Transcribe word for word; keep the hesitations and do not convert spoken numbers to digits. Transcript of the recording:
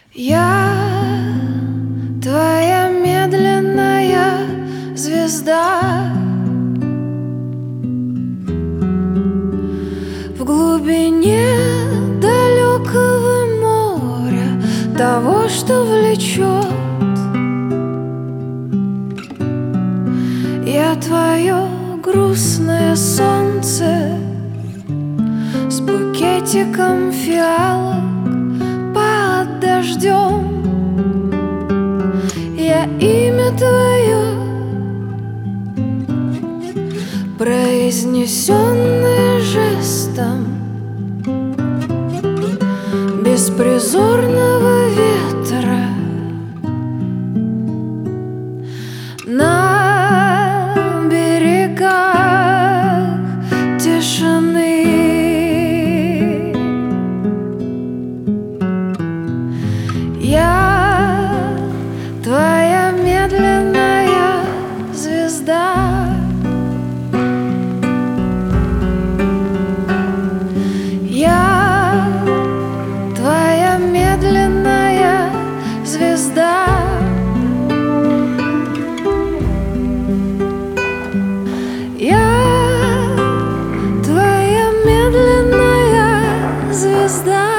Я твоя медленная звезда в глубине далекого моря, того, что влечет. Я твое грустное солнце с букетиком фиалок под дождем. Я имя твое, произнесенное жестом беспризорного ветра. На берегах тишины я твоя медленная звезда. Я твоя медленная звезда. Я твоя медленная звезда.